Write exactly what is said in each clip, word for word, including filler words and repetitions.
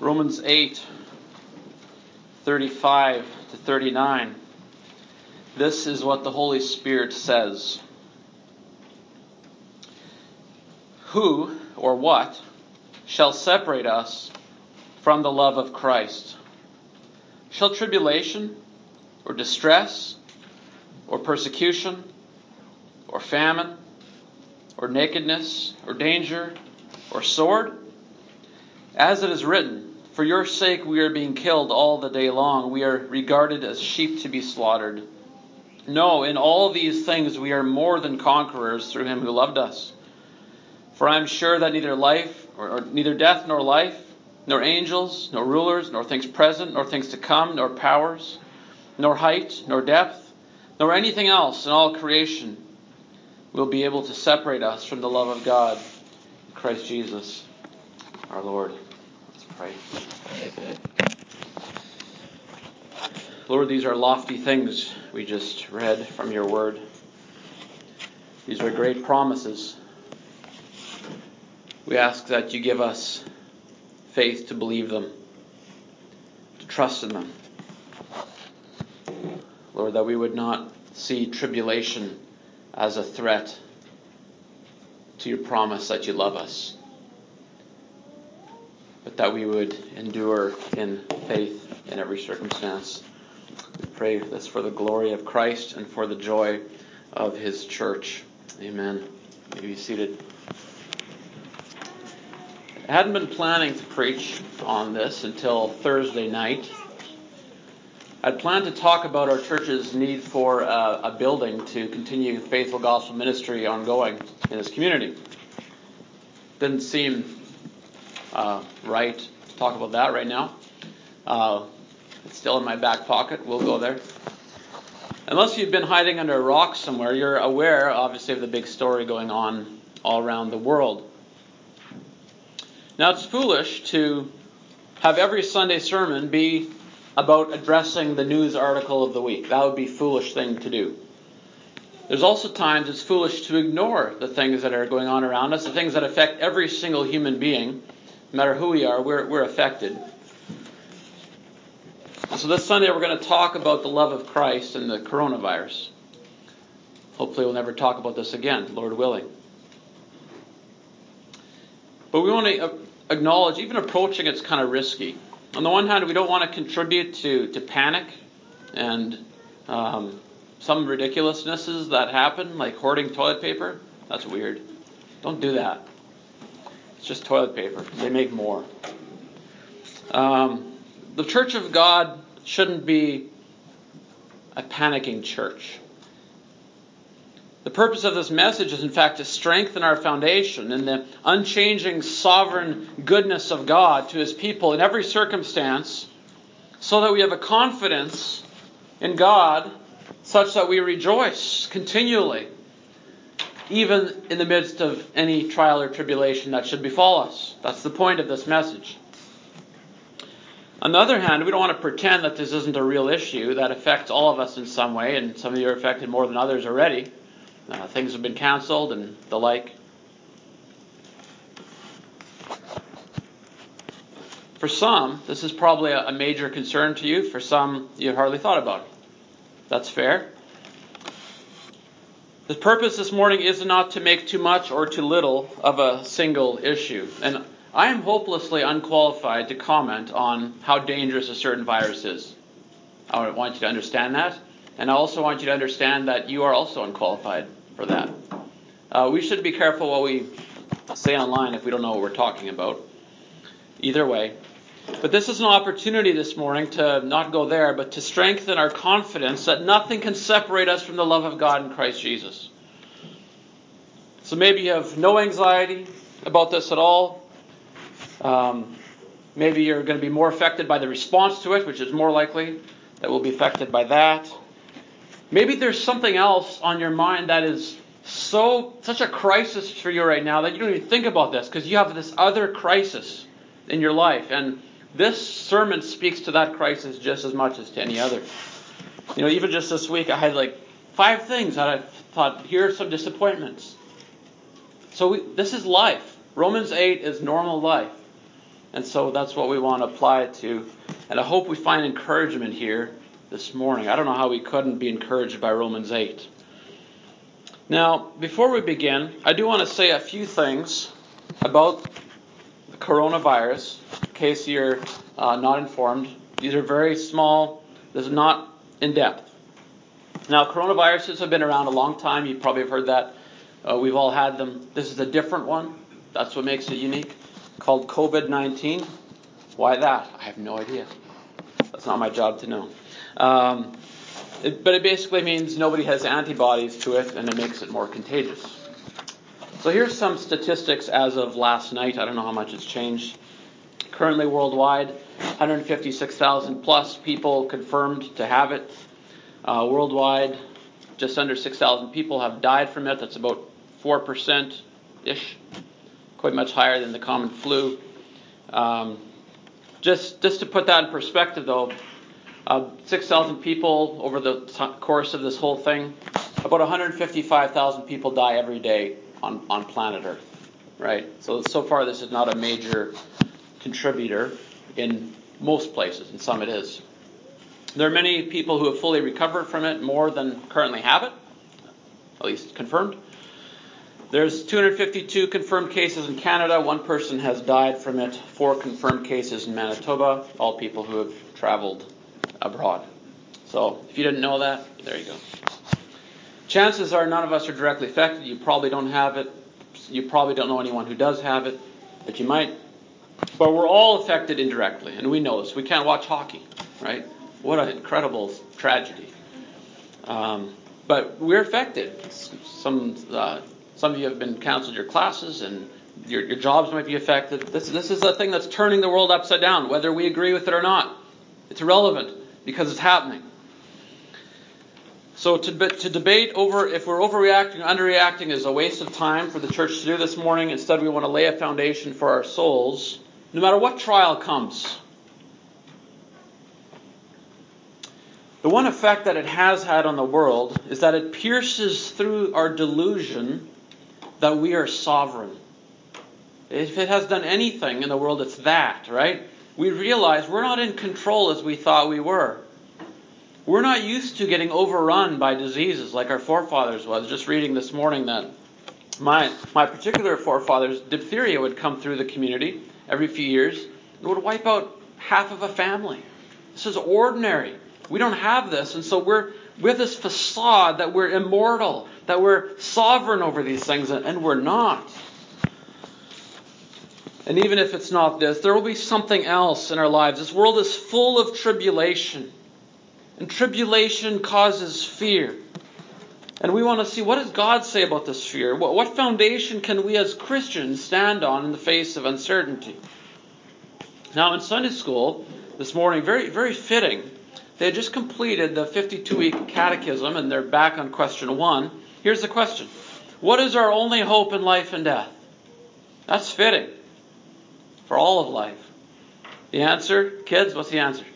Romans eight, thirty-five to thirty-nine. This is what the Holy Spirit says. Who, or what, shall separate us from the love of Christ? Shall tribulation, or distress, or persecution, or famine, or nakedness, or danger, or sword? As it is written, for your sake we are being killed all the day long. We are regarded as sheep to be slaughtered. No, in all these things we are more than conquerors through him who loved us. For I am sure that neither life, or, or neither death nor life, nor angels, nor rulers, nor things present, nor things to come, nor powers, nor height, nor depth, nor anything else in all creation will be able to separate us from the love of God in Christ Jesus our Lord. Let's pray. Lord, these are lofty things we just read from your word. These are great promises. We ask that you give us faith to believe them, to trust in them. Lord, that we would not see tribulation as a threat to your promise that you love us, but that we would endure in faith in every circumstance. We pray this for the glory of Christ and for the joy of his church. Amen. You may be seated. I hadn't been planning to preach on this until Thursday night. I'd planned to talk about our church's need for a, a building to continue faithful gospel ministry ongoing in this community. Didn't seem uh, right to talk about that right now. Uh, it's still in my back pocket. We'll go there. Unless you've been hiding under a rock somewhere, you're aware, obviously, of the big story going on all around the world. Now, it's foolish to have every Sunday sermon be about addressing the news article of the week. That would be a foolish thing to do. There's also times it's foolish to ignore the things that are going on around us, the things that affect every single human being. No matter who we are, we're, we're affected. So this Sunday we're going to talk about the love of Christ and the coronavirus. Hopefully we'll never talk about this again, Lord willing. But we want to acknowledge, even approaching it's kind of risky. On the one hand, we don't want to contribute to, to panic and um, some ridiculousnesses that happen, like hoarding toilet paper. That's weird. Don't do that. It's just toilet paper. They make more. Um, the Church of God shouldn't be a panicking church. The purpose of this message is, in fact, to strengthen our foundation in the unchanging sovereign goodness of God to his people in every circumstance, so that we have a confidence in God such that we rejoice continually, even in the midst of any trial or tribulation that should befall us. That's the point of this message. On the other hand, we don't want to pretend that this isn't a real issue that affects all of us in some way, and some of you are affected more than others already. Uh, things have been canceled and the like. For some, this is probably a, a major concern to you. For some, you hardly thought about it. That's fair. The purpose this morning is not to make too much or too little of a single issue. And I am hopelessly unqualified to comment on how dangerous a certain virus is. I want you to understand that. And I also want you to understand that you are also unqualified for that. Uh, we should be careful what we say online if we don't know what we're talking about. Either way. But this is an opportunity this morning to not go there, but to strengthen our confidence that nothing can separate us from the love of God in Christ Jesus. So maybe you have no anxiety about this at all. Um, maybe you're going to be more affected by the response to it, which is more likely that we'll be affected by that. Maybe there's something else on your mind that is so such a crisis for you right now that you don't even think about this because you have this other crisis in your life. And this sermon speaks to that crisis just as much as to any other. You know, even just this week I had like five things that I thought, here are some disappointments. So we, this is life. Romans eight is normal life. And so that's what we want to apply it to. And I hope we find encouragement here this morning. I don't know how we couldn't be encouraged by Romans eight. Now, before we begin, I do want to say a few things about the coronavirus, in case you're uh, not informed. These are very small. This is not in depth. Now, coronaviruses have been around a long time. You probably have heard that. Uh, we've all had them. This is a different one. That's what makes it unique. Called covid nineteen. Why that? I have no idea. That's not my job to know. Um, it, but it basically means nobody has antibodies to it, and it makes it more contagious. So here's some statistics as of last night. I don't know how much it's changed. Currently worldwide, one hundred fifty-six thousand plus people confirmed to have it. Uh, worldwide, just under six thousand people have died from it. That's about four percent-ish. Quite much higher than the common flu. Um, just, just to put that in perspective, though, uh, six thousand people over the t- course of this whole thing, about one hundred fifty-five thousand people die every day on, on planet Earth, right? So, so far this is not a major contributor in most places. In some it is. There are many people who have fully recovered from it, more than currently have it, at least confirmed. There's two hundred fifty-two confirmed cases in Canada. One person has died from it. Four confirmed cases in Manitoba. All people who have traveled abroad. So if you didn't know that, there you go. Chances are none of us are directly affected. You probably don't have it. You probably don't know anyone who does have it, but you might. But we're all affected indirectly, and we know this. We can't watch hockey, right? What an incredible tragedy. Um, but we're affected. Some uh, some of you have been canceled your classes, and your, your jobs might be affected. This, this is a thing that's turning the world upside down, whether we agree with it or not. It's irrelevant because it's happening. So to, to debate over if we're overreacting or underreacting is a waste of time for the church to do this morning. Instead, we want to lay a foundation for our souls, no matter what trial comes. The one effect that it has had on the world is that it pierces through our delusion that we are sovereign. If it has done anything in the world, it's that, right? We realize we're not in control as we thought we were. We're not used to getting overrun by diseases like our forefathers was. Just reading this morning that my my particular forefathers, diphtheria would come through the community every few years. It would wipe out half of a family. This is ordinary. We don't have this, and so we're with this facade that we're immortal, that we're sovereign over these things, and we're not. And even if it's not this, there will be something else in our lives. This world is full of tribulation. And tribulation causes fear. And we want to see, what does God say about this fear? What, what foundation can we as Christians stand on in the face of uncertainty? Now in Sunday school this morning, very, very fitting, they had just completed the fifty-two week catechism and they're back on question one. Here's the question. What is our only hope in life and death? That's fitting for all of life. The answer, kids, what's the answer?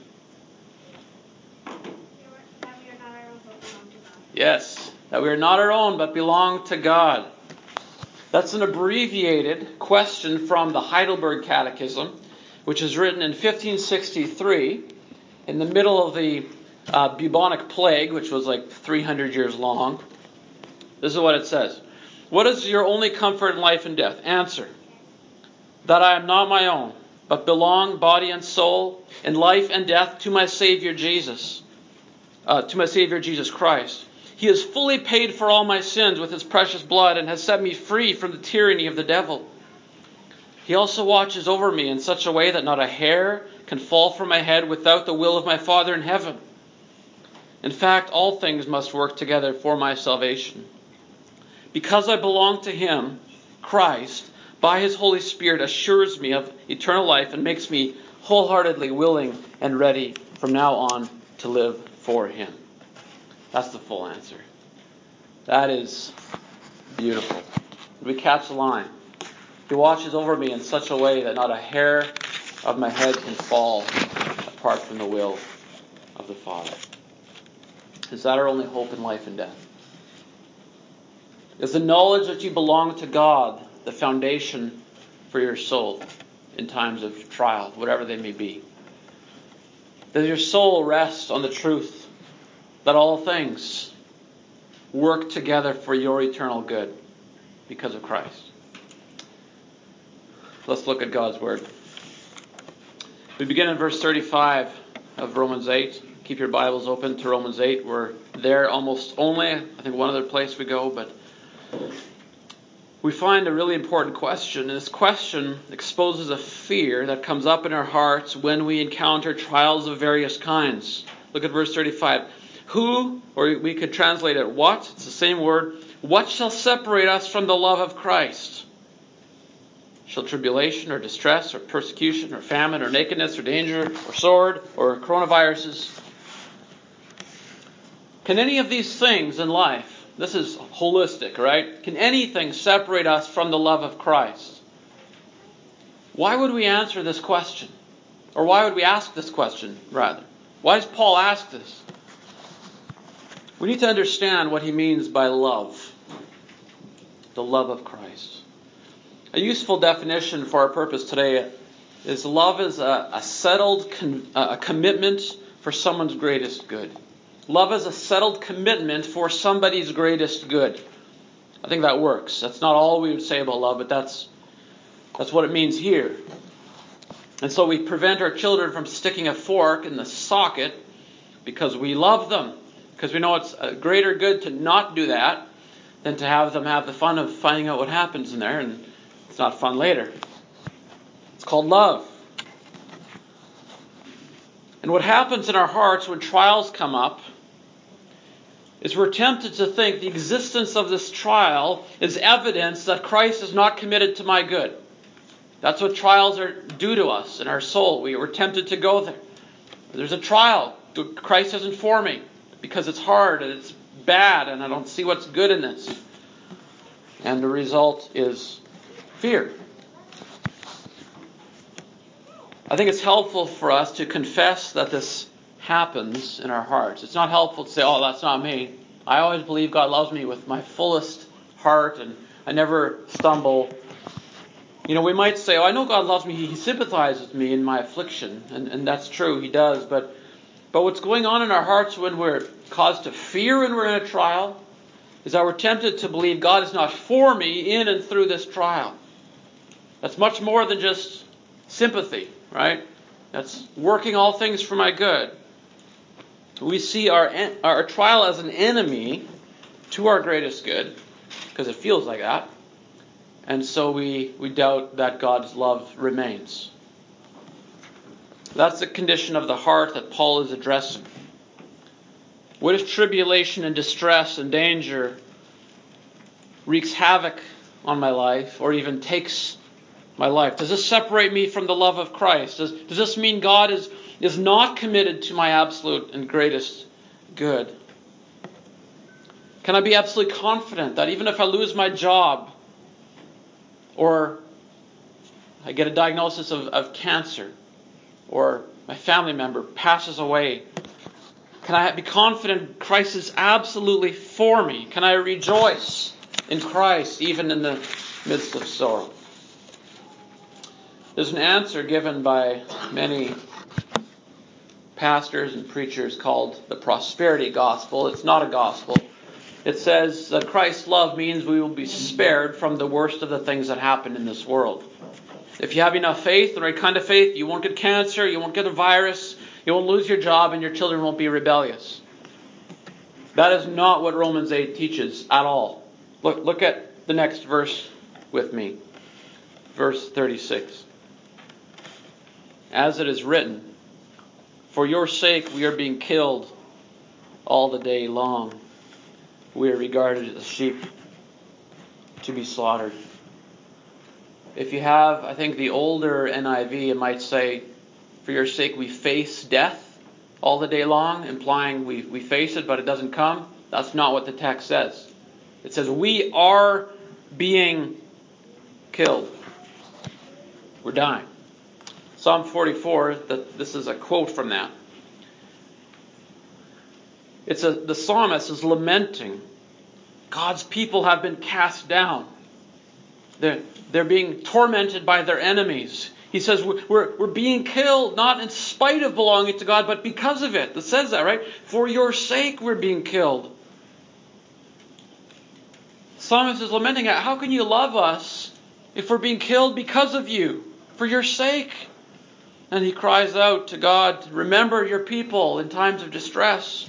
Yes, that we are not our own, but belong to God. That's an abbreviated question from the Heidelberg Catechism, which was written in fifteen sixty-three, in the middle of the uh, bubonic plague, which was like three hundred years long. This is what it says. What is your only comfort in life and death? Answer. That I am not my own, but belong, body and soul, in life and death, to my Savior Jesus, uh, to my Savior Jesus Christ. He has fully paid for all my sins with His precious blood and has set me free from the tyranny of the devil. He also watches over me in such a way that not a hair can fall from my head without the will of my Father in heaven. In fact, all things must work together for my salvation. Because I belong to Him, Christ, by His Holy Spirit, assures me of eternal life and makes me wholeheartedly willing and ready from now on to live for Him. That's the full answer. That is beautiful. We catch the line. He watches over me in such a way that not a hair of my head can fall apart from the will of the Father. Is that our only hope in life and death? Is the knowledge that you belong to God the foundation for your soul? in times of trial, whatever they may be. Does your soul rest on the truth that all things work together for your eternal good because of Christ? Let's look at God's Word. We begin in verse thirty-five of Romans eight. Keep your Bibles open to Romans eight. We're there almost only. I think one other place we go, but we find a really important question. And this question exposes a fear that comes up in our hearts when we encounter trials of various kinds. Look at verse thirty-five. Who, or we could translate it, what? It's the same word. What shall separate us from the love of Christ? Shall tribulation or distress or persecution or famine or nakedness or danger or sword or coronaviruses? Can any of these things in life, this is holistic, right? Can anything separate us from the love of Christ? Why would we answer this question? Or why would we ask this question, rather? Why does Paul ask this? We need to understand what he means by love. The love of Christ. A useful definition for our purpose today is love is a, a settled con, a commitment for someone's greatest good. Love is a settled commitment for somebody's greatest good. I think that works. That's not all we would say about love, but that's that's what it means here. And so we prevent our children from sticking a fork in the socket because we love them. Because we know it's a greater good to not do that than to have them have the fun of finding out what happens in there, and it's not fun later. It's called love. And what happens in our hearts when trials come up is we're tempted to think the existence of this trial is evidence that Christ is not committed to my good. That's what trials are do to us in our soul. We were tempted to go there. There's a trial. Christ isn't for me because it's hard and it's bad and I don't see what's good in this. And the result is fear. I think it's helpful for us to confess that this happens in our hearts. It's not helpful to say, oh, that's not me. I always believe God loves me with my fullest heart and I never stumble. You know, we might say, oh, I know God loves me. He sympathizes with me in my affliction. And, and that's true. He does. But, but what's going on in our hearts when we're caused to fear and we're in a trial is that we're tempted to believe God is not for me in and through this trial. That's much more than just sympathy, right? That's working all things for my good. We see our our trial as an enemy to our greatest good, because it feels like that. And so we, we doubt that God's love remains. That's the condition of the heart that Paul is addressing. What if tribulation and distress and danger wreaks havoc on my life or even takes my life? Does this separate me from the love of Christ? Does, does this mean God is, is not committed to my absolute and greatest good? Can I be absolutely confident that even if I lose my job or I get a diagnosis of, of cancer or my family member passes away, can I be confident Christ is absolutely for me? Can I rejoice in Christ even in the midst of sorrow? There's an answer given by many pastors and preachers called the prosperity gospel. It's not a gospel. It says that Christ's love means we will be spared from the worst of the things that happen in this world. If you have enough faith, the right kind of faith, you won't get cancer, you won't get a virus, you won't lose your job, and your children won't be rebellious. That is not what Romans eight teaches at all. Look, look at the next verse with me. Verse thirty-six. As it is written, for your sake we are being killed all the day long. We are regarded as sheep to be slaughtered. If you have, I think the older N I V, it might say, for your sake we face death all the day long, implying we, we face it but it doesn't come. That's not what the text says. It says we are being killed. We're dying. Psalm forty-four, that this is a quote from that. It's a the psalmist is lamenting. God's people have been cast down. They're, they're being tormented by their enemies. He says we're, we're, we're being killed not in spite of belonging to God, but because of it. It says that, right? For your sake we're being killed. The psalmist is lamenting, how can you love us if we're being killed because of you, for your sake? And he cries out to God, remember your people in times of distress.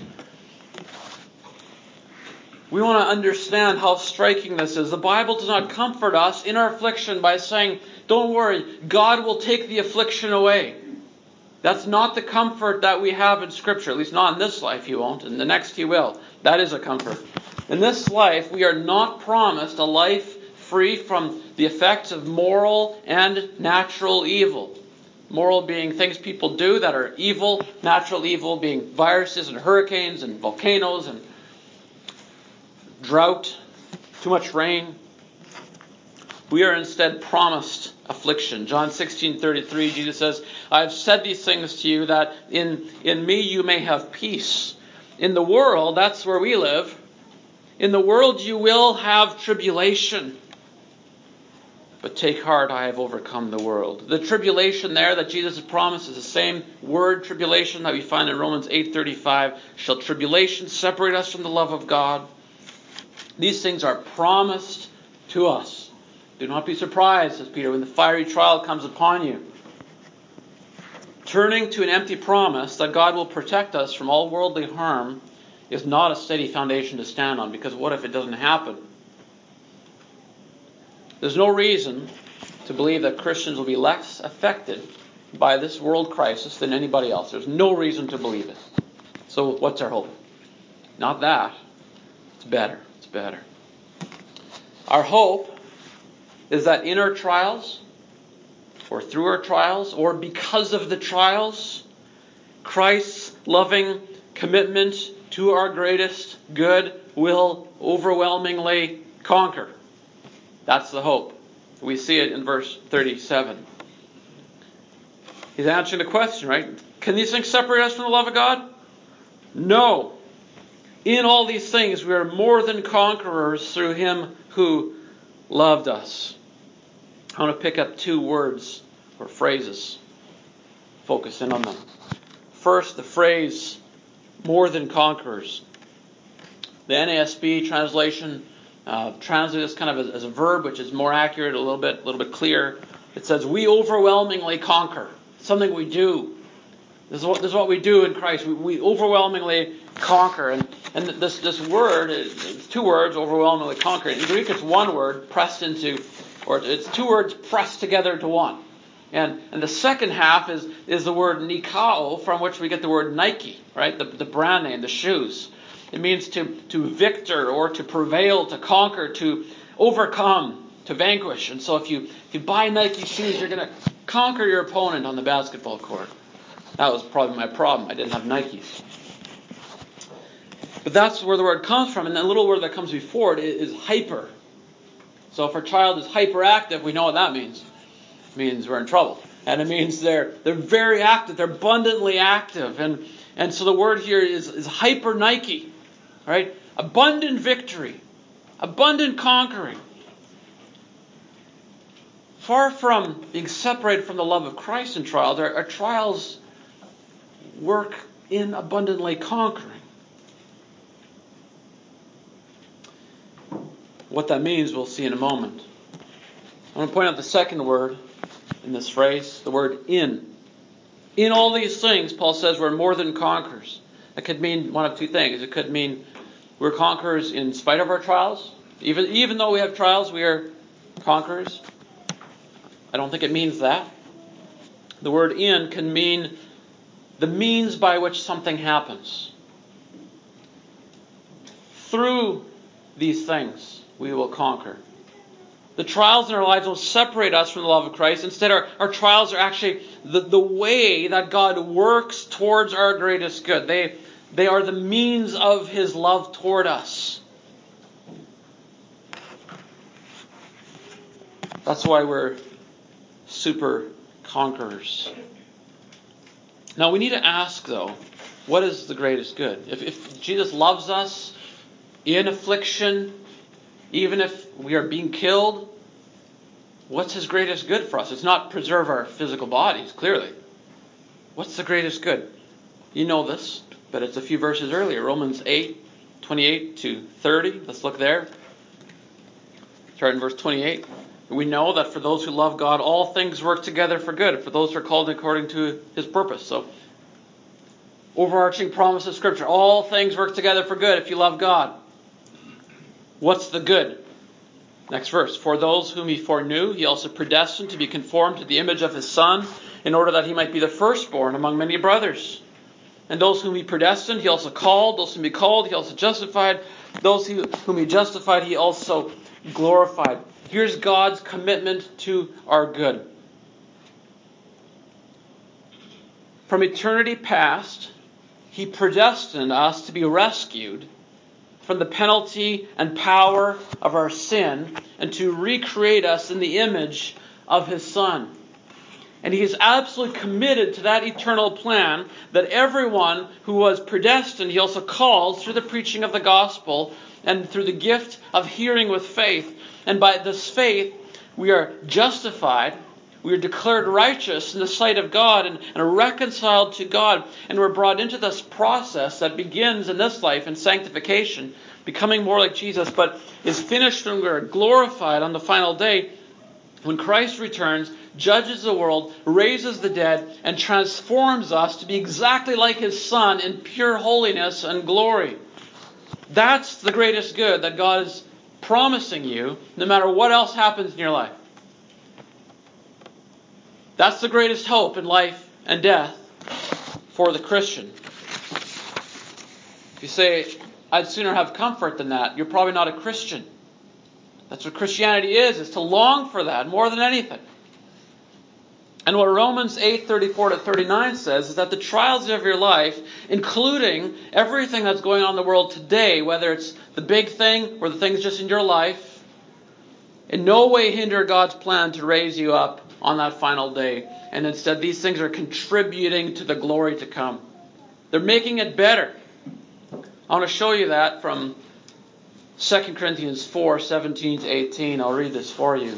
We want to understand how striking this is. The Bible does not comfort us in our affliction by saying, don't worry, God will take the affliction away. That's not the comfort that we have in Scripture. At least not in this life He won't. In the next He will. That is a comfort. In this life, we are not promised a life free from the effects of moral and natural evil. Moral being things people do that are evil. Natural evil being viruses and hurricanes and volcanoes and drought, too much rain. We are instead promised affliction. John sixteen thirty-three, Jesus says, I have said these things to you that in, in me you may have peace. In the world, that's where we live, in the world you will have tribulation. But take heart, I have overcome the world. The tribulation there that Jesus has promised is the same word tribulation that we find in Romans eight thirty-five. Shall tribulation separate us from the love of God? These things are promised to us. Do not be surprised, says Peter, when the fiery trial comes upon you. Turning to an empty promise that God will protect us from all worldly harm is not a steady foundation to stand on, because what if it doesn't happen? There's no reason to believe that Christians will be less affected by this world crisis than anybody else. There's no reason to believe it. So what's our hope? Not that. It's better. It's better. Our hope is that in our trials, or through our trials, or because of the trials, Christ's loving commitment to our greatest good will overwhelmingly conquer. That's the hope. We see it in verse thirty-seven. He's answering the question, right? Can these things separate us from the love of God? No. In all these things we are more than conquerors through Him who loved us. I want to pick up two words or phrases. Focus in on them. First, the phrase, more than conquerors. The N A S B translation uh, translates this kind of as, as a verb, which is more accurate, a little bit, a little bit clearer. It says, we overwhelmingly conquer. It's something we do. This is what, this is what we do in Christ. We, we overwhelmingly conquer. And, and this, this word, it's two words, overwhelmingly conquer. In Greek, it's one word pressed into, or it's two words pressed together into one. And, and the second half is, is the word nikao, from which we get the word Nike, right? The, the brand name, the shoes. It means to, to victor or to prevail, to conquer, to overcome, to vanquish. And so if you, if you buy Nike shoes, you're going to conquer your opponent on the basketball court. That was probably my problem. I didn't have Nikes. But that's where the word comes from. And the little word that comes before it is hyper. So if our child is hyperactive, we know what that means. It means we're in trouble. And it means they're they're very active. They're abundantly active. And, and so the word here is, is hyper Nike. Right? Abundant victory. Abundant conquering. Far from being separated from the love of Christ in trials, our, our trials work in abundantly conquering. What that means we'll see in a moment. I want to point out the second word in this phrase, the word in. In all these things, Paul says we're more than conquerors. That could mean one of two things. It could mean we're conquerors in spite of our trials. Even, even though we have trials, we are conquerors. I don't think it means that. The word in can mean the means by which something happens. Through these things, we will conquer. The trials in our lives will separate us from the love of Christ. Instead, our, our trials are actually the, the way that God works towards our greatest good. They, they are the means of His love toward us. That's why we're super conquerors. Now we need to ask, though, what is the greatest good? If, if Jesus loves us in affliction, even if we are being killed, what's His greatest good for us? It's not preserve our physical bodies, clearly. What's the greatest good? You know this, but it's a few verses earlier. Romans eight, twenty-eight to thirty. Let's look there. Start in verse twenty-eight. We know that for those who love God, all things work together for good, for those who are called according to His purpose. So, overarching promise of Scripture. All things work together for good if you love God. What's the good? Next verse. For those whom He foreknew, He also predestined to be conformed to the image of His Son, in order that He might be the firstborn among many brothers. And those whom He predestined, He also called. Those whom He called, He also justified. Those whom He justified, He also glorified. Here's God's commitment to our good. From eternity past, He predestined us to be rescued from the penalty and power of our sin and to recreate us in the image of His Son. And He is absolutely committed to that eternal plan that everyone who was predestined, He also calls through the preaching of the gospel and through the gift of hearing with faith. And by this faith, we are justified, we are declared righteous in the sight of God and, and are reconciled to God. And we're brought into this process that begins in this life in sanctification, becoming more like Jesus, but is finished when we are glorified on the final day when Christ returns, judges the world, raises the dead, and transforms us to be exactly like His Son in pure holiness and glory. That's the greatest good that God is promising you, no matter what else happens in your life. That's the greatest hope in life and death for the Christian. If you say, I'd sooner have comfort than that, you're probably not a Christian. That's what Christianity is, is to long for that more than anything. And what Romans eight, thirty-four to thirty-nine says is that the trials of your life, including everything that's going on in the world today, whether it's the big thing or the things just in your life, in no way hinder God's plan to raise you up on that final day. And instead, these things are contributing to the glory to come. They're making it better. I want to show you that from Second Corinthians four, seventeen to eighteen. I'll read this for you.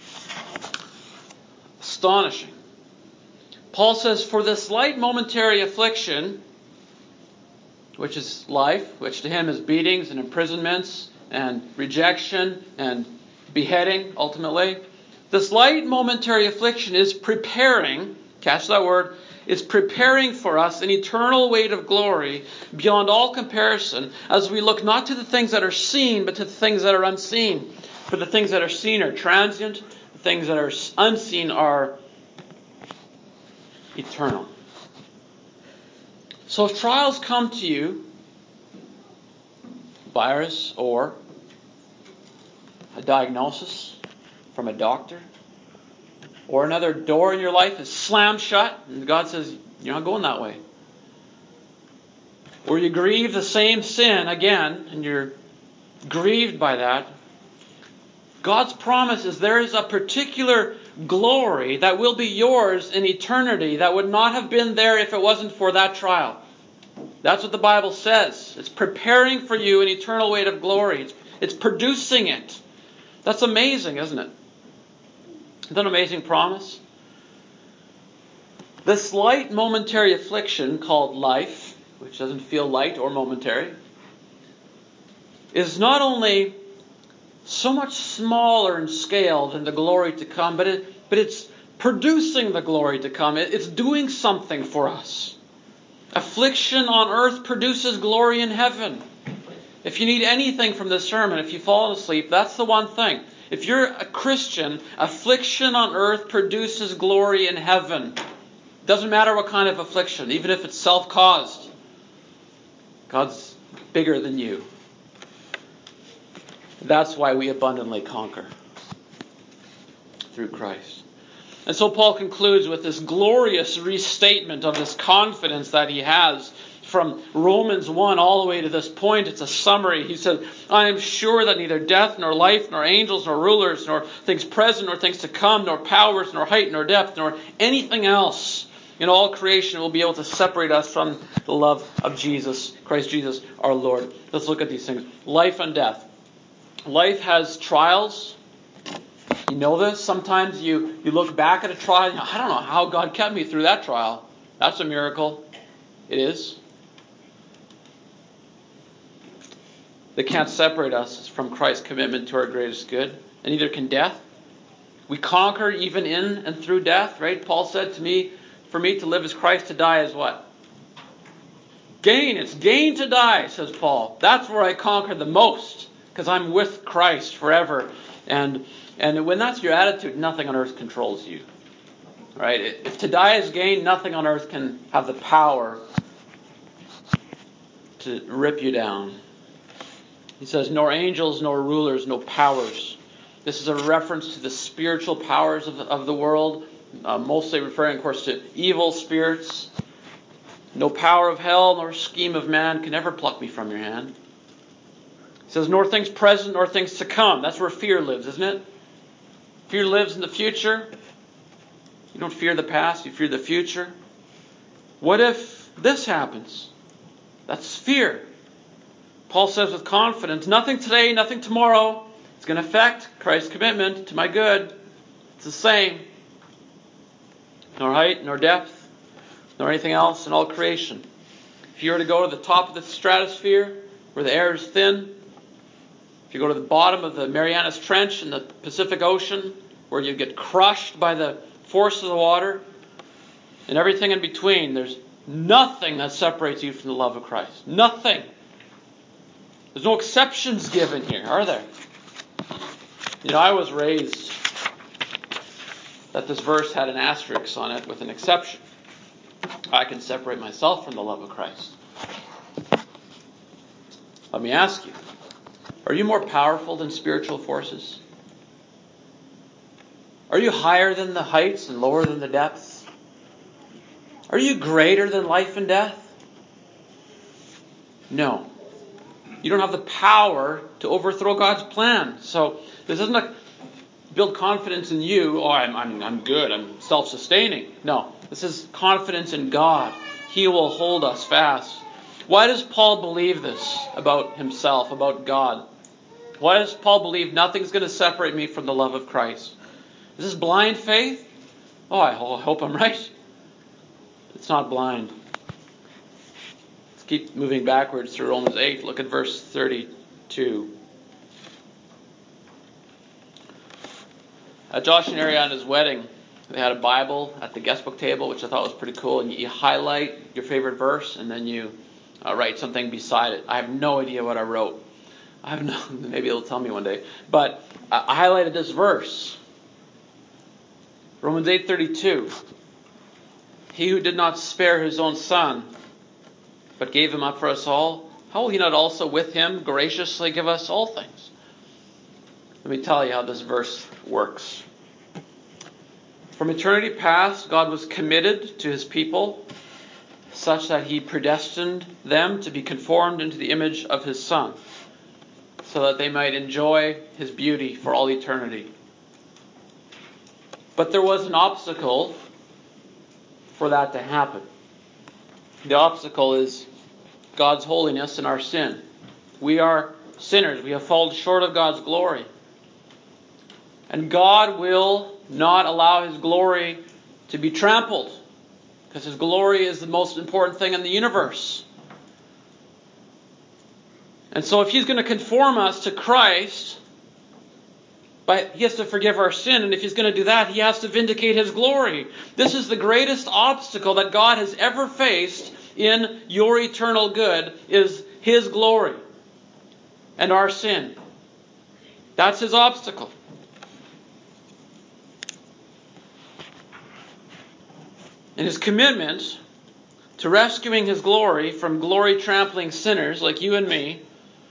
Astonishing. Paul says, for this light momentary affliction, which is life, which to him is beatings and imprisonments and rejection and beheading, ultimately. This light momentary affliction is preparing, catch that word, is preparing for us an eternal weight of glory beyond all comparison as we look not to the things that are seen, but to the things that are unseen. For the things that are seen are transient, the things that are unseen are eternal. So if trials come to you, virus or a diagnosis from a doctor, or another door in your life is slammed shut, and God says, you're not going that way. Or you grieve the same sin again, and you're grieved by that. God's promise is there is a particular glory that will be yours in eternity that would not have been there if it wasn't for that trial. That's what the Bible says. It's preparing for you an eternal weight of glory. It's, it's producing it. That's amazing, isn't it? Isn't that an amazing promise? This light momentary affliction called life, which doesn't feel light or momentary, is not only so much smaller in scale than the glory to come, but it, but it's producing the glory to come. It, it's doing something for us. Affliction on earth produces glory in heaven. If you need anything from this sermon, if you've fallen asleep, that's the one thing. If you're a Christian, affliction on earth produces glory in heaven. Doesn't matter what kind of affliction, even if it's self-caused. God's bigger than you. That's why we abundantly conquer through Christ. And so Paul concludes with this glorious restatement of this confidence that he has from Romans one all the way to this point. It's a summary. He said, I am sure that neither death, nor life, nor angels, nor rulers, nor things present, nor things to come, nor powers, nor height, nor depth, nor anything else in all creation will be able to separate us from the love of Jesus, Christ Jesus, our Lord. Let's look at these things. Life and death. Life has trials. You know this? Sometimes you, you look back at a trial and you know, I don't know how God kept me through that trial. That's a miracle. It is. They can't separate us from Christ's commitment to our greatest good. And neither can death. We conquer even in and through death, right? Paul said to me, for me to live is Christ, to die is what? Gain. It's gain to die, says Paul. That's where I conquer the most, because I'm with Christ forever. And and when that's your attitude, nothing on earth controls you. Right? If to die is gain, nothing on earth can have the power to rip you down. He says, nor angels, nor rulers, no powers. This is a reference to the spiritual powers of the, of the world, uh, mostly referring, of course, to evil spirits. No power of hell, nor scheme of man can ever pluck me from your hand. He says, nor things present, nor things to come. That's where fear lives, isn't it? Fear lives in the future. You don't fear the past, you fear the future. What if this happens? That's fear. Paul says with confidence, nothing today, nothing tomorrow is going to affect Christ's commitment to my good. It's the same. Nor height, nor depth, nor anything else in all creation. If you were to go to the top of the stratosphere, where the air is thin, if you go to the bottom of the Marianas Trench in the Pacific Ocean, where you get crushed by the force of the water, and everything in between, there's nothing that separates you from the love of Christ. Nothing. There's no exceptions given here, are there? You know, I was raised that this verse had an asterisk on it with an exception. I can separate myself from the love of Christ. Let me ask you, are you more powerful than spiritual forces? Are you higher than the heights and lower than the depths? Are you greater than life and death? No. You don't have the power to overthrow God's plan. So this isn't a build confidence in you. Oh, I'm, I'm, I'm good. I'm self-sustaining. No. This is confidence in God. He will hold us fast. Why does Paul believe this about himself, about God? Why does Paul believe nothing's going to separate me from the love of Christ? Is this blind faith? Oh, I hope I'm right. It's not blind. Let's keep moving backwards through Romans eight. Look at verse thirty-two. At Josh and Ariana's wedding, they had a Bible at the guest book table, which I thought was pretty cool. And you highlight your favorite verse, and then you uh, write something beside it. I have no idea what I wrote. I have no. Maybe it'll tell me one day. But I highlighted this verse. Romans eight thirty-two. He who did not spare his own son, but gave him up for us all, how will he not also with him graciously give us all things? Let me tell you how this verse works. From eternity past, God was committed to his people such that he predestined them to be conformed into the image of his Son, so that they might enjoy his beauty for all eternity. But there was an obstacle for that to happen. The obstacle is God's holiness and our sin. We are sinners. We have fallen short of God's glory. And God will not allow his glory to be trampled, because his glory is the most important thing in the universe. And so if he's going to conform us to Christ, but he has to forgive our sin, and if he's going to do that, he has to vindicate his glory. This is the greatest obstacle that God has ever faced in your eternal good, is his glory and our sin. That's his obstacle. And his commitment to rescuing his glory from glory-trampling sinners like you and me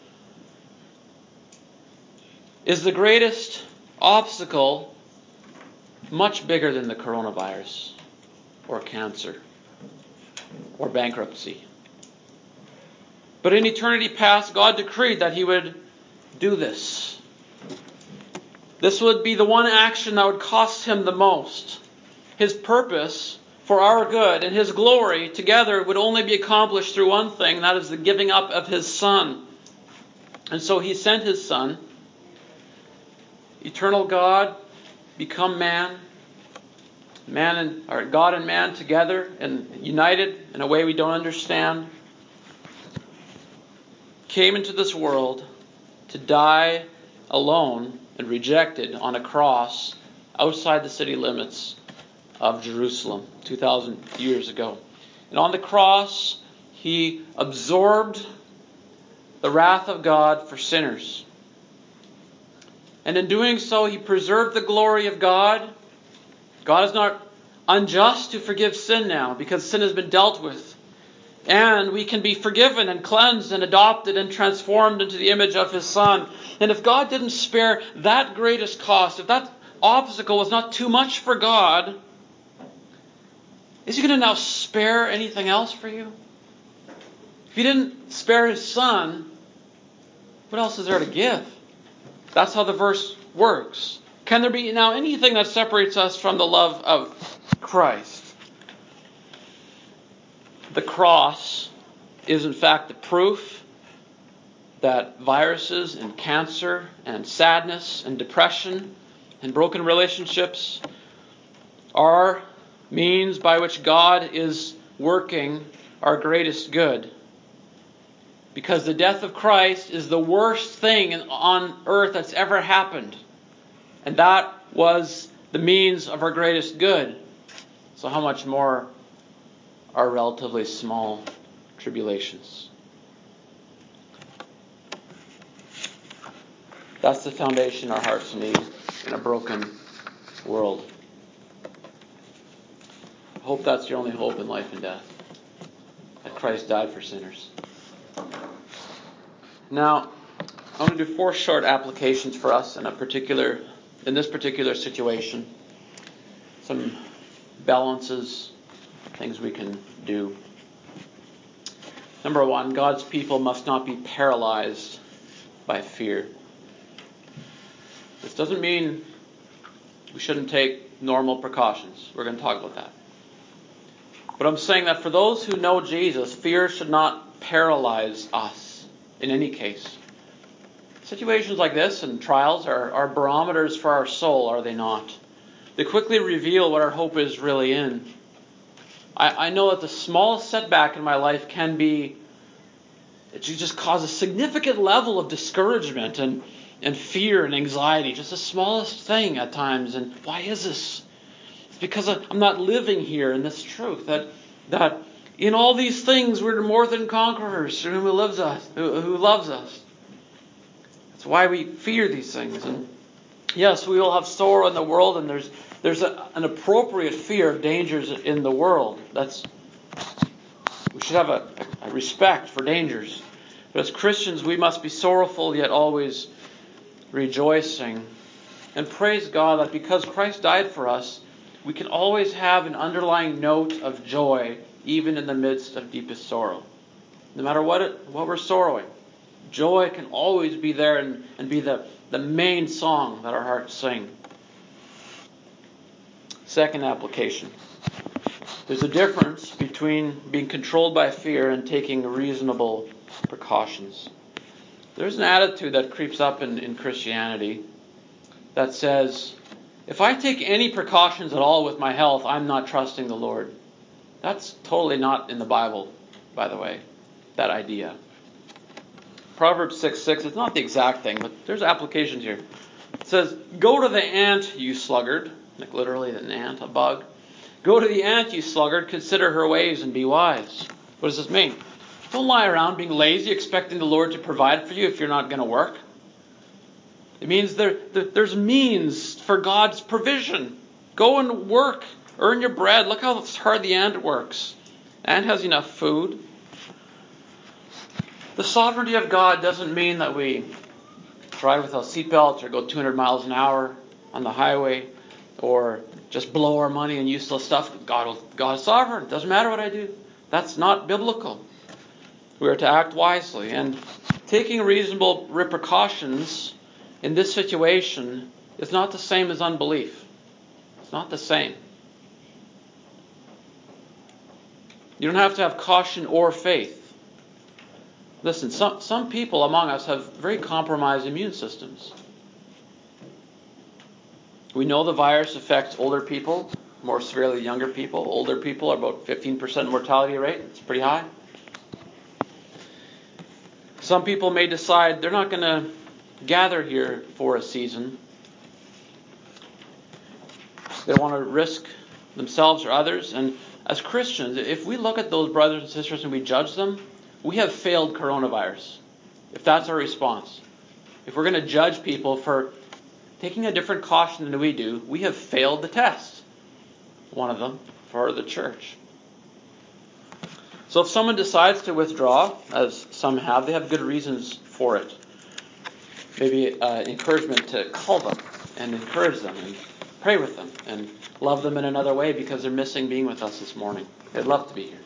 is the greatest obstacle, much bigger than the coronavirus or cancer or bankruptcy. But in eternity past, God decreed that he would do this. This would be the one action that would cost him the most. His purpose for our good and his glory together would only be accomplished through one thing, and that is the giving up of his Son. And so he sent his Son, eternal God, become man, man and or God and man together and united in a way we don't understand, came into this world to die alone and rejected on a cross outside the city limits of Jerusalem two thousand years ago. And on the cross, he absorbed the wrath of God for sinners. And in doing so, he preserved the glory of God. God is not unjust to forgive sin now because sin has been dealt with. And we can be forgiven and cleansed and adopted and transformed into the image of His Son. And if God didn't spare that greatest cost, if that obstacle was not too much for God, is He going to now spare anything else for you? If He didn't spare His Son, what else is there to give? That's how the verse works. Can there be now anything that separates us from the love of Christ? The cross is in fact the proof that viruses and cancer and sadness and depression and broken relationships are means by which God is working our greatest good. Because the death of Christ is the worst thing on earth that's ever happened. And that was the means of our greatest good. So how much more our relatively small tribulations? That's the foundation our hearts need in a broken world. I hope that's your only hope in life and death. That Christ died for sinners. Now, I want to do four short applications for us in a particular, in this particular situation. Some balances, things we can do. Number one, God's people must not be paralyzed by fear. This doesn't mean we shouldn't take normal precautions. We're going to talk about that. But I'm saying that for those who know Jesus, fear should not paralyze us in any case. Situations like this and trials are, are barometers for our soul, are they not? They quickly reveal what our hope is really in. I, I know that the smallest setback in my life can be, it just cause a significant level of discouragement and, and fear and anxiety. Just the smallest thing at times. And why is this? It's because I'm not living here in this truth. That that in all these things we're more than conquerors through whom who loves us, who, who loves us. That's why we fear these things. And yes, we will have sorrow in the world, and there's there's a, an appropriate fear of dangers in the world. That's we should have a, a respect for dangers. But as Christians, we must be sorrowful yet always rejoicing. And praise God that because Christ died for us, we can always have an underlying note of joy, even in the midst of deepest sorrow. No matter what it, what we're sorrowing, joy can always be there and, and be the, the main song that our hearts sing. Second application. There's a difference between being controlled by fear and taking reasonable precautions. There's an attitude that creeps up in, in Christianity that says, if I take any precautions at all with my health, I'm not trusting the Lord. That's totally not in the Bible, by the way, that idea. Proverbs six six, it's not the exact thing, but there's applications here. It says, go to the ant, you sluggard. Like literally an ant, a bug. Go to the ant, you sluggard, consider her ways and be wise. What does this mean? Don't lie around being lazy, expecting the Lord to provide for you if you're not going to work. It means there, there, there's means for God's provision. Go and work. Earn your bread. Look how hard the ant works. The ant has enough food. The sovereignty of God doesn't mean that we drive without seatbelts or go two hundred miles an hour on the highway or just blow our money in useless stuff. God, will, God is sovereign. It doesn't matter what I do. That's not biblical. We are to act wisely. And taking reasonable precautions in this situation is not the same as unbelief. It's not the same. You don't have to have caution or faith. Listen, some, some people among us have very compromised immune systems. We know the virus affects older people, more severely younger people. Older people are about fifteen percent mortality rate. It's pretty high. Some people may decide they're not going to gather here for a season. They don't want to risk themselves or others. And as Christians, if we look at those brothers and sisters and we judge them, we have failed coronavirus. If that's our response. If we're going to judge people for taking a different caution than we do, we have failed the test. One of them for the church. So if someone decides to withdraw, as some have, they have good reasons for it. Maybe uh, encouragement to call them and encourage them and pray with them and love them in another way because they're missing being with us this morning. They'd love to be here.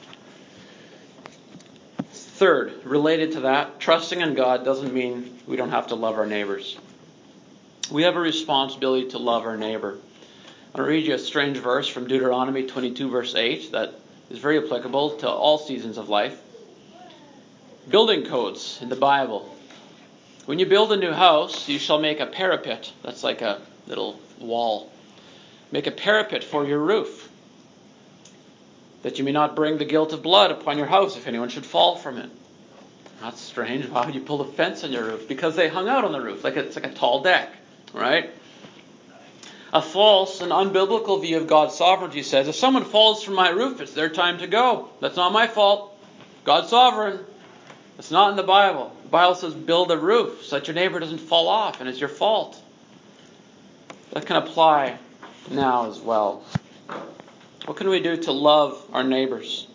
Third, related to that, trusting in God doesn't mean we don't have to love our neighbors. We have a responsibility to love our neighbor. I'm going to read you a strange verse from Deuteronomy twenty-two, verse eight, that is very applicable to all seasons of life. Building codes in the Bible. When you build a new house, you shall make a parapet. That's like a little wall. Make a parapet for your roof, that you may not bring the guilt of blood upon your house if anyone should fall from it. That's strange. Why would you pull a fence on your roof? Because they hung out on the roof. Like it's like a tall deck, right? A false and unbiblical view of God's sovereignty says, if someone falls from my roof, it's their time to go. That's not my fault. God's sovereign. It's not in the Bible. The Bible says build a roof so that your neighbor doesn't fall off and it's your fault. That can apply now as well. What can we do to love our neighbors?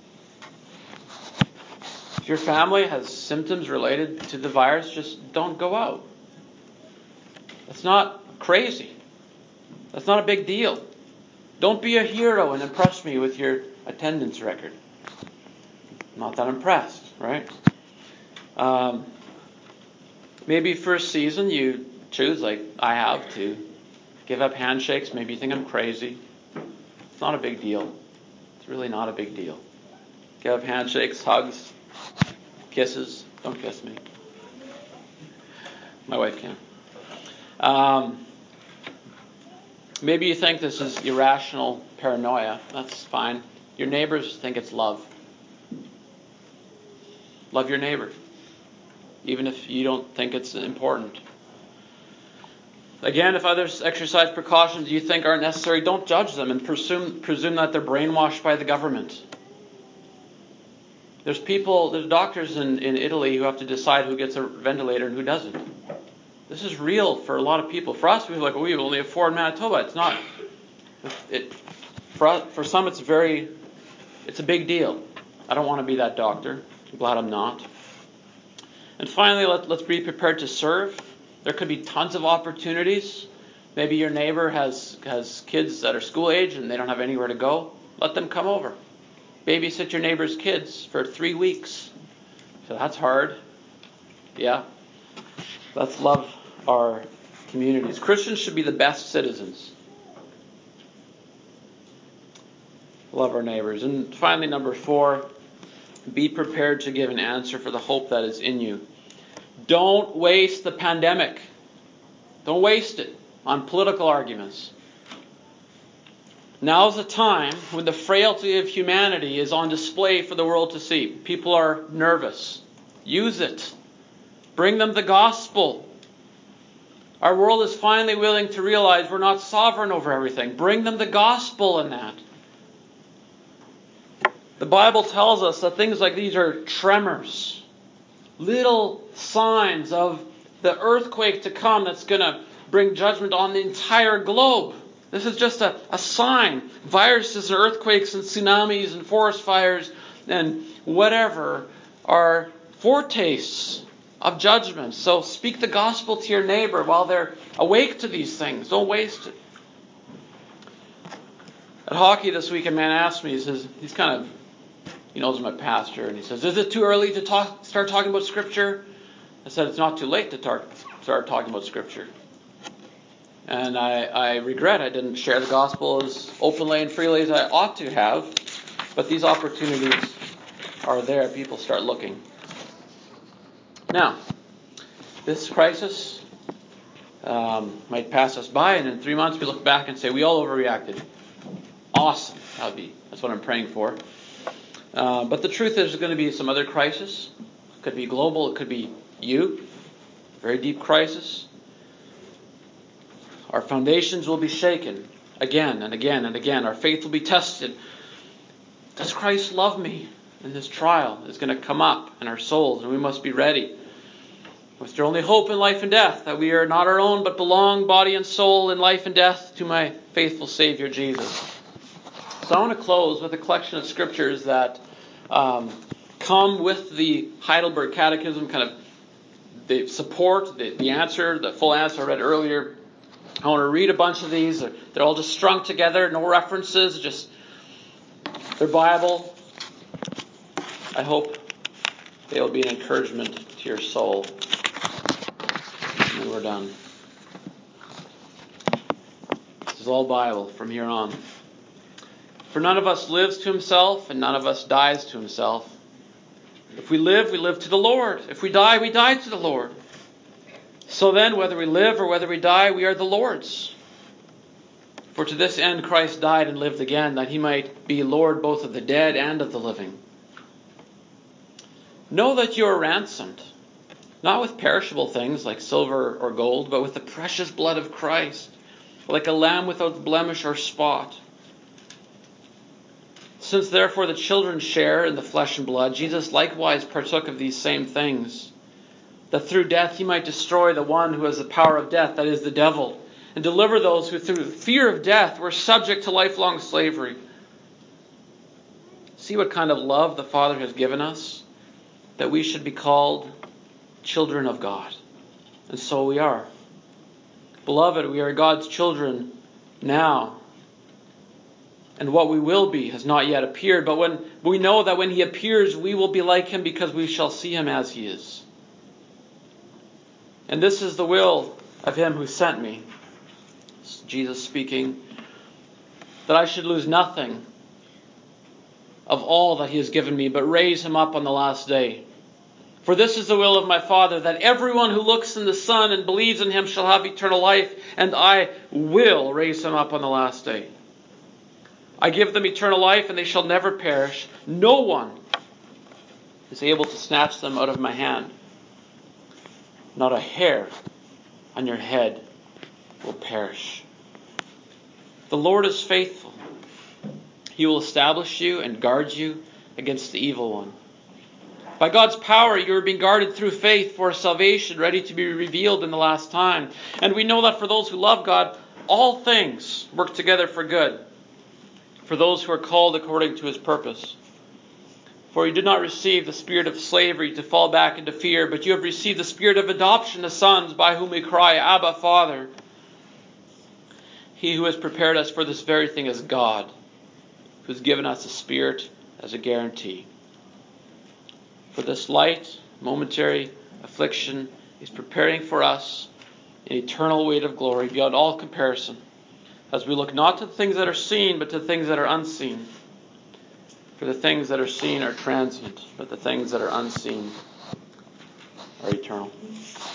If your family has symptoms related to the virus, just don't go out. That's not crazy. That's not a big deal. Don't be a hero and impress me with your attendance record. I'm not that impressed, right? Um, maybe first season you choose, like I have, to give up handshakes. Maybe you think I'm crazy. It's not a big deal. It's really not a big deal. Give up handshakes, hugs, kisses. Don't kiss me. My wife can. Um, maybe you think this is irrational paranoia. That's fine. Your neighbors think it's love. Love your neighbor, even if you don't think it's important. Again, if others exercise precautions you think aren't necessary, don't judge them and presume, presume that they're brainwashed by the government. There's people, there's doctors in, in Italy who have to decide who gets a ventilator and who doesn't. This is real for a lot of people. For us, we're like, well, we only have four in Manitoba. It's not. It, for, us, for some, it's very, it's a big deal. I don't want to be that doctor. I'm glad I'm not. And finally, let, let's be prepared to serve. There could be tons of opportunities. Maybe your neighbor has, has kids that are school age and they don't have anywhere to go. Let them come over. Babysit your neighbor's kids for three weeks. So that's hard. Yeah. Let's love our communities. Christians should be the best citizens. Love our neighbors. And finally, number four, be prepared to give an answer for the hope that is in you. Don't waste the pandemic. Don't waste it on political arguments. Now's the time when the frailty of humanity is on display for the world to see. People are nervous. Use it. Bring them the gospel. Our world is finally willing to realize we're not sovereign over everything. Bring them the gospel in that. The Bible tells us that things like these are tremors. Little signs of the earthquake to come that's going to bring judgment on the entire globe. This is just a, a sign. Viruses and earthquakes and tsunamis and forest fires and whatever are foretastes of judgment. So speak the gospel to your neighbor while they're awake to these things. Don't waste it. At hockey this week, a man asked me, he says, he's kind of, he knows I'm a pastor, and he says, is it too early to talk, start talking about Scripture? I said, it's not too late to tar- start talking about Scripture. And I, I regret I didn't share the gospel as openly and freely as I ought to have. But these opportunities are there. People start looking. Now, this crisis, um, might pass us by, and in three months we look back and say, we all overreacted. Awesome. That would be, that's what I'm praying for. Uh, but the truth is there's going to be some other crisis. It could be global. It could be you. Very deep crisis. Our foundations will be shaken again and again and again. Our faith will be tested. Does Christ love me? And this trial is going to come up in our souls, and we must be ready. It's our only hope in life and death, that we are not our own, but belong, body and soul, in life and death, to my faithful Savior, Jesus. So I want to close with a collection of scriptures that um, come with the Heidelberg Catechism, kind of the support, the, the answer, the full answer I read earlier. I want to read a bunch of these. They're, they're all just strung together, no references, just their Bible. I hope they will be an encouragement to your soul. And then we're done. This is all Bible from here on. For none of us lives to himself, and none of us dies to himself. If we live, we live to the Lord. If we die, we die to the Lord. So then, whether we live or whether we die, we are the Lord's. For to this end Christ died and lived again, that he might be Lord both of the dead and of the living. Know that you are ransomed, not with perishable things like silver or gold, but with the precious blood of Christ, like a lamb without blemish or spot. Since therefore the children share in the flesh and blood, Jesus likewise partook of these same things, that through death he might destroy the one who has the power of death, that is, the devil, and deliver those who through fear of death were subject to lifelong slavery. See what kind of love the Father has given us, that we should be called children of God. And so we are. Beloved, we are God's children now. And what we will be has not yet appeared. But when we know that when he appears, we will be like him, because we shall see him as he is. And this is the will of him who sent me. It's Jesus speaking. That I should lose nothing of all that he has given me, but raise him up on the last day. For this is the will of my Father, that everyone who looks in the Son and believes in him shall have eternal life, and I will raise him up on the last day. I give them eternal life, and they shall never perish. No one is able to snatch them out of my hand. Not a hair on your head will perish. The Lord is faithful. He will establish you and guard you against the evil one. By God's power, you are being guarded through faith for salvation, ready to be revealed in the last time. And we know that for those who love God, all things work together for good, for those who are called according to his purpose. For you did not receive the spirit of slavery to fall back into fear, but you have received the spirit of adoption as sons, by whom we cry, Abba, Father. He who has prepared us for this very thing is God, who has given us the Spirit as a guarantee. For this light, momentary affliction is preparing for us an eternal weight of glory beyond all comparison, as we look not to the things that are seen, but to the things that are unseen. For the things that are seen are transient, but the things that are unseen are eternal.